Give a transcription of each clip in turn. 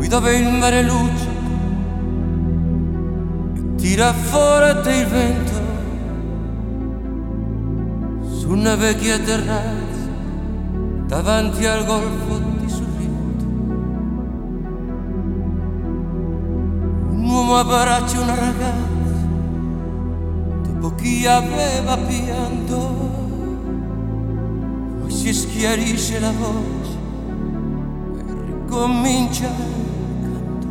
dove il mare luccica e tira fuori te il vento su una vecchia terrazza davanti al golfo di Sorrento. Un uomo abbraccia una ragazza dopo chi aveva pianto, poi si schiarisce la voce e ricomincia il canto.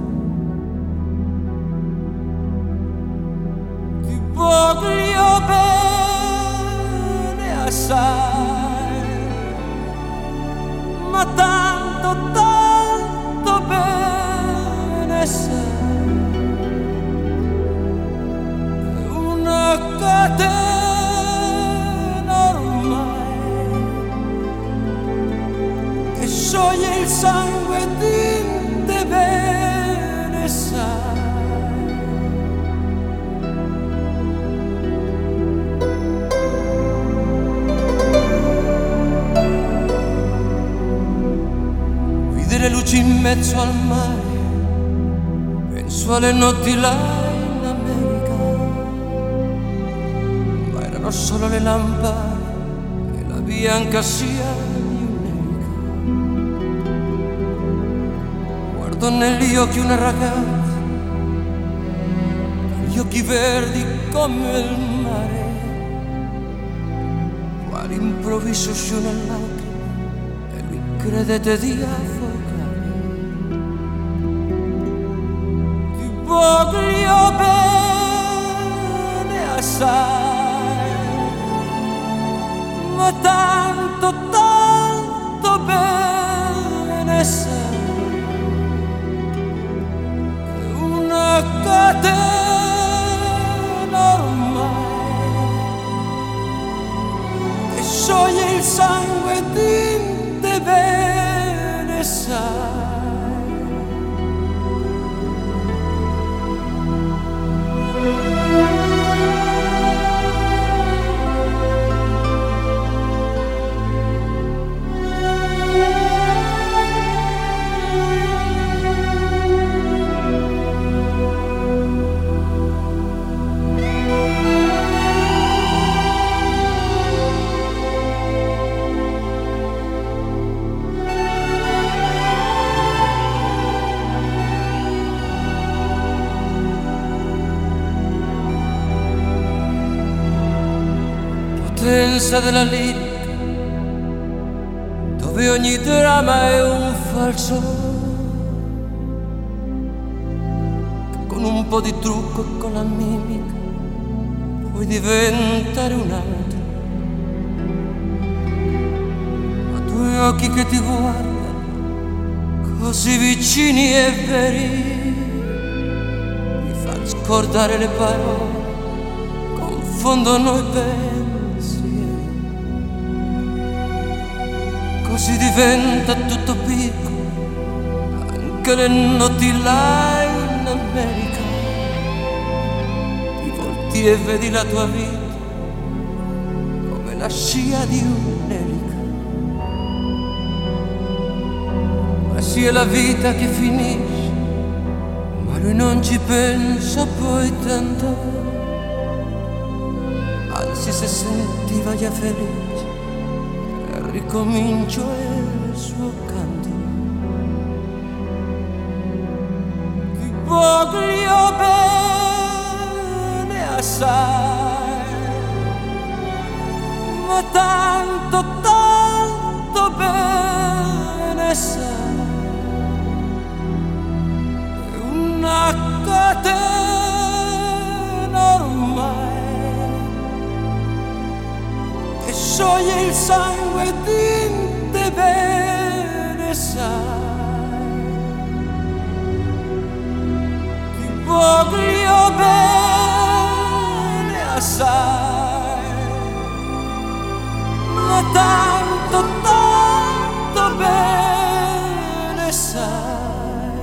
Ti voglio bene assai, ma tanto, tanto bene sai. È una catena ormai che scioglie il sangue di te bene sai. Le luci in mezzo al mare, penso alle notti là in America, ma erano solo le lampade e la bianca scia di un'elica. Guardo negli occhi una ragazza, gli occhi verdi come il mare, quale improvviso scione lacrime e lui credete di affogare. Voglio bene assai, ma tanto, tanto bene sai. È una catena ormai che scioglie il sangue di te bene sai. Potenza della lirica, dove ogni dramma è un falso, che con un po' di trucco e con la mimica puoi diventare un altro. Ma due occhi che ti guardano così vicini e veri mi fanno scordare le parole, confondono i pensieri. Così diventa tutto piccolo, anche le notti là in America. Ti volti e vedi la tua vita come la scia di un'elica. Ma sì, è la vita che finisce, ma lui non ci pensa poi tanto. Anzi, se sentiva già felice, ricomincio il suo canto. Ti voglio bene assai, ma tanto, tanto bene sai. È una catena ormai che scioglie il sangue di te bene sai. Ti voglio bene assai, ma tanto, tanto bene sai.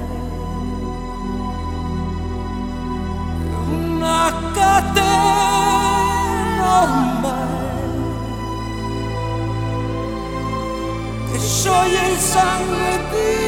È una catena ormai che scioglie il sangue di